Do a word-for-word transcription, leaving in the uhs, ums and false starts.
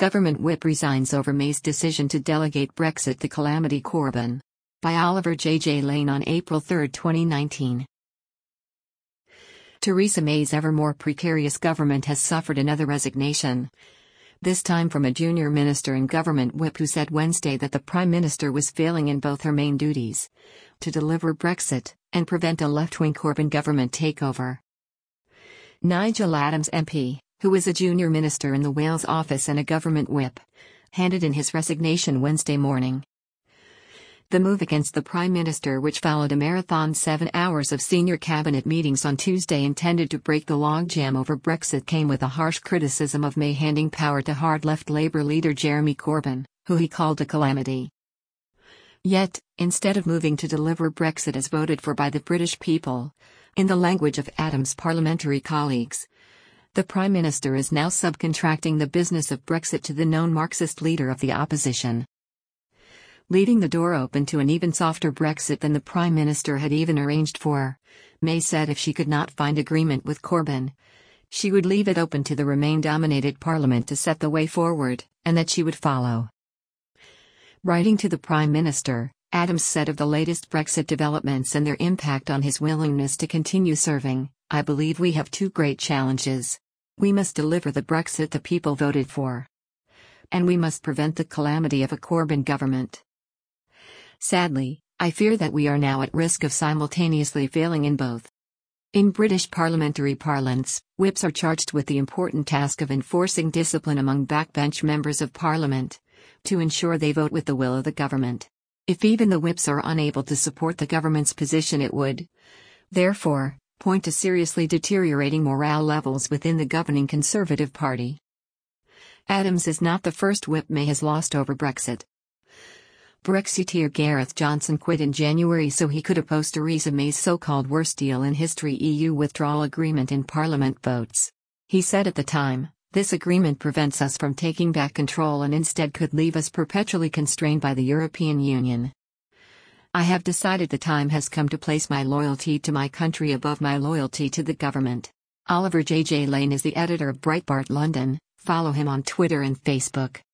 Government whip resigns over May's decision to delegate Brexit to Calamity Corbyn. By Oliver J J Lane on April third, twenty nineteen. Theresa May's ever more precarious government has suffered another resignation. This time from a junior minister and government whip who said Wednesday that the Prime Minister was failing in both her main duties: to deliver Brexit and prevent a left-wing Corbyn government takeover. Nigel Adams M P, who is a junior minister in the Wales office and a government whip, handed in his resignation Wednesday morning. The move against the Prime Minister, which followed a marathon seven hours of senior cabinet meetings on Tuesday intended to break the logjam over Brexit, came with a harsh criticism of May handing power to hard left Labour leader Jeremy Corbyn, who he called a calamity. Yet, instead of moving to deliver Brexit as voted for by the British people, in the language of Adams' parliamentary colleagues, the Prime Minister is now subcontracting the business of Brexit to the known Marxist leader of the opposition, leaving the door open to an even softer Brexit than the Prime Minister had even arranged for. May said if she could not find agreement with Corbyn, she would leave it open to the Remain-dominated Parliament to set the way forward, and that she would follow. Writing to the Prime Minister, Adams said of the latest Brexit developments and their impact on his willingness to continue serving, "I believe we have two great challenges. We must deliver the Brexit the people voted for, and we must prevent the calamity of a Corbyn government. Sadly, I fear that we are now at risk of simultaneously failing in both." In British parliamentary parlance, whips are charged with the important task of enforcing discipline among backbench members of Parliament, to ensure they vote with the will of the government. If even the whips are unable to support the government's position, it would, therefore, point to seriously deteriorating morale levels within the governing Conservative Party. Adams is not the first whip May has lost over Brexit. Brexiteer Gareth Johnson quit in January so he could oppose Theresa May's so-called worst deal in history E U withdrawal agreement in Parliament votes. He said at the time, "This agreement prevents us from taking back control and instead could leave us perpetually constrained by the European Union. I have decided the time has come to place my loyalty to my country above my loyalty to the government." Oliver J J Lane is the editor of Breitbart London. Follow him on Twitter and Facebook.